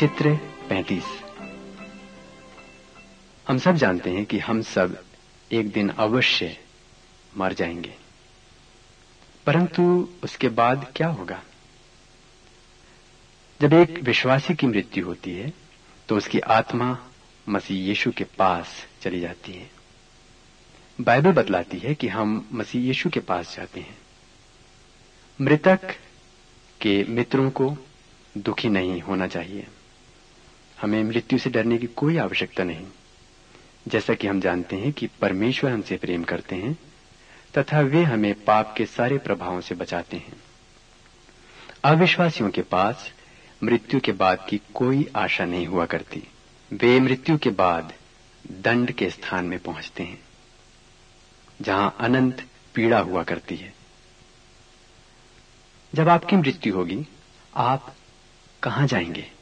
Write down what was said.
चित्र 35। हम सब जानते हैं कि हम सब एक दिन अवश्य मर जाएंगे, परंतु उसके बाद क्या होगा? जब एक विश्वासी की मृत्यु होती है तो उसकी आत्मा मसीह यीशु के पास चली जाती है। बाइबल बतलाती है कि हम मसीह यीशु के पास जाते हैं। मृतक के मित्रों को दुखी नहीं होना चाहिए। हमें मृत्यु से डरने की कोई आवश्यकता नहीं। जैसा कि हम जानते हैं कि परमेश्वर हमसे प्रेम करते हैं तथा वे हमें पाप के सारे प्रभावों से बचाते हैं। अविश्वासियों के पास मृत्यु के बाद की कोई आशा नहीं हुआ करती। वे मृत्यु के बाद दंड के स्थान में पहुंचते हैं, जहां अनंत पीड़ा हुआ करती है। जब आपकी मृत्यु होगी, आप कहां जाएंगे?